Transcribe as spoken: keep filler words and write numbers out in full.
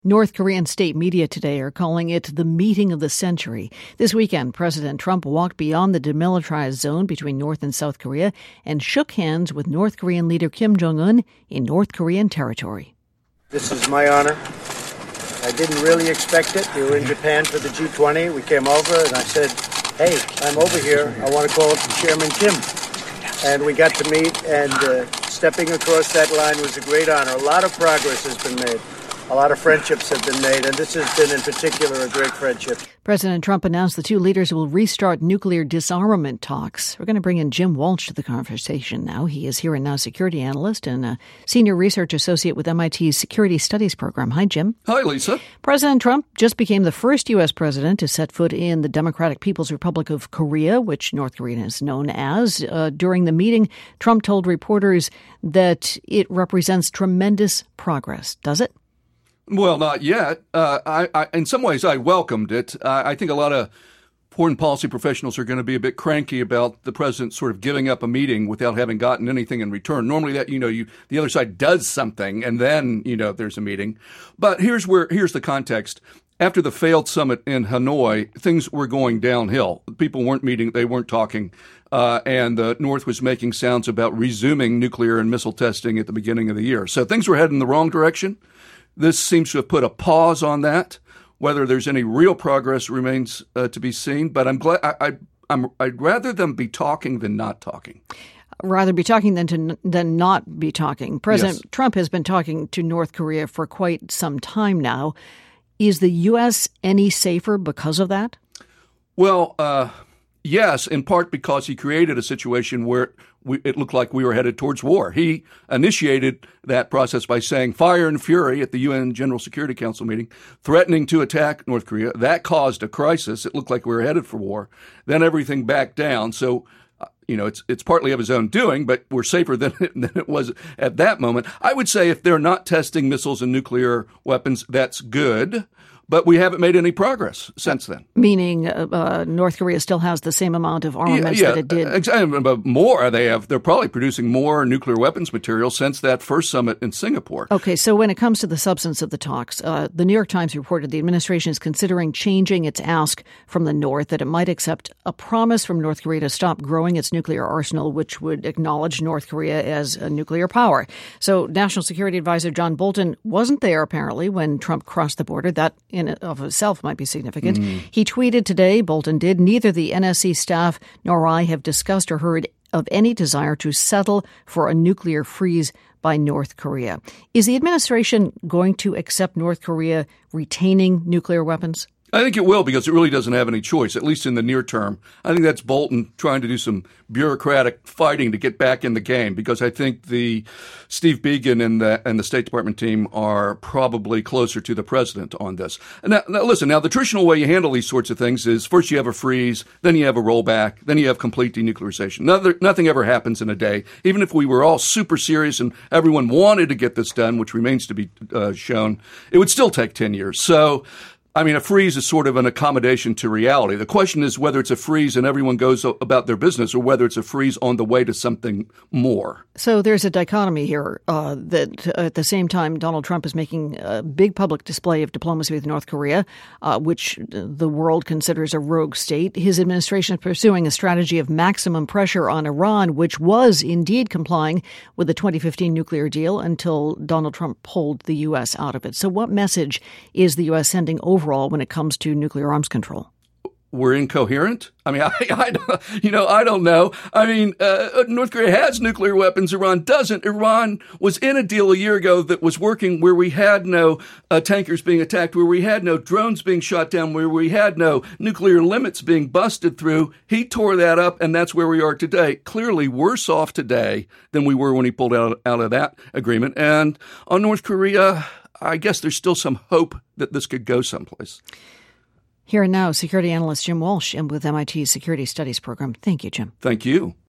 North Korean state media today are calling it the meeting of the century. This weekend, President Trump walked beyond the demilitarized zone between North and South Korea and shook hands with North Korean leader Kim Jong-un in North Korean territory. This is my honor. I didn't really expect it. We were in Japan for the G twenty. We came over and I said, hey, I'm over here. I want to call up Chairman Kim. And we got to meet, and uh, stepping across that line was a great honor. A lot of progress has been made. A lot of friendships have been made, and this has been in particular a great friendship. President Trump announced the two leaders will restart nuclear disarmament talks. We're going to bring in Jim Walsh to the conversation now. He is here and now security analyst and a senior research associate with M I T's Security Studies program. Hi, Jim. Hi, Lisa. President Trump just became the first U S president to set foot in the Democratic People's Republic of Korea, which North Korea is known as. Uh, during the meeting, Trump told reporters that it represents tremendous progress. Does it? Well, not yet. Uh, I, I, in some ways, I welcomed it. Uh, I think a lot of foreign policy professionals are going to be a bit cranky about the president sort of giving up a meeting without having gotten anything in return. Normally, that you know, you the other side does something, and then you know there's a meeting. But here's where here's the context. After the failed summit in Hanoi, things were going downhill. People weren't meeting; they weren't talking. Uh, and the North was making sounds about resuming nuclear and missile testing at the beginning of the year. So things were heading in the wrong direction. This seems to have put a pause on that. Whether there's any real progress remains uh, to be seen. But I'm glad I, I, I'm, I'd rather them be talking than not talking. Rather be talking than to than not be talking. President yes. Trump has been talking to North Korea for quite some time now. Is the U S any safer because of that? Well, uh, yes, in part because he created a situation where we, it looked like we were headed towards war. He initiated that process by saying fire and fury at the U N General Security Council meeting, threatening to attack North Korea. That caused a crisis. It looked like we were headed for war. Then everything backed down. So, uh, you know, it's it's partly of his own doing, but we're safer than it, than it was at that moment. I would say if they're not testing missiles and nuclear weapons, that's good. But we haven't made any progress since then. Meaning uh, uh, North Korea still has the same amount of armaments yeah, yeah, that it did. Exactly, but more. They have. They're probably producing more nuclear weapons material since that first summit in Singapore. Okay, so when it comes to the substance of the talks, uh, the New York Times reported the administration is considering changing its ask from the North, that it might accept a promise from North Korea to stop growing its nuclear arsenal, which would acknowledge North Korea as a nuclear power. So National Security Advisor John Bolton wasn't there, apparently, when Trump crossed the border. That in and of itself might be significant. Mm. He tweeted today, Bolton did, neither the N S C staff nor I have discussed or heard of any desire to settle for a nuclear freeze by North Korea. Is the administration going to accept North Korea retaining nuclear weapons? I think it will, because it really doesn't have any choice, at least in the near term. I think that's Bolton trying to do some bureaucratic fighting to get back in the game, because I think the Steve Biegun and the and the State Department team are probably closer to the president on this. Now, now, listen, now the traditional way you handle these sorts of things is first you have a freeze, then you have a rollback, then you have complete denuclearization. Nothing, nothing ever happens in a day. Even if we were all super serious and everyone wanted to get this done, which remains to be uh, shown, it would still take ten years. So, I mean, a freeze is sort of an accommodation to reality. The question is whether it's a freeze and everyone goes about their business, or whether it's a freeze on the way to something more. So there's a dichotomy here uh, that uh, at the same time Donald Trump is making a big public display of diplomacy with North Korea, uh, which the world considers a rogue state. His administration is pursuing a strategy of maximum pressure on Iran, which was indeed complying with the twenty fifteen nuclear deal until Donald Trump pulled the U S out of it. So what message is the U S sending over overall when it comes to nuclear arms control? We're incoherent? I mean, I, I, you know, I don't know. I mean, uh, North Korea has nuclear weapons. Iran doesn't. Iran was in a deal a year ago that was working where we had no uh, tankers being attacked, where we had no drones being shot down, where we had no nuclear limits being busted through. He tore that up, and that's where we are today. Clearly worse off today than we were when he pulled out, out of that agreement. And on North Korea, I guess there's still some hope that this could go someplace. Here and now, security analyst Jim Walsh, and with M I T's Security Studies program. Thank you, Jim. Thank you.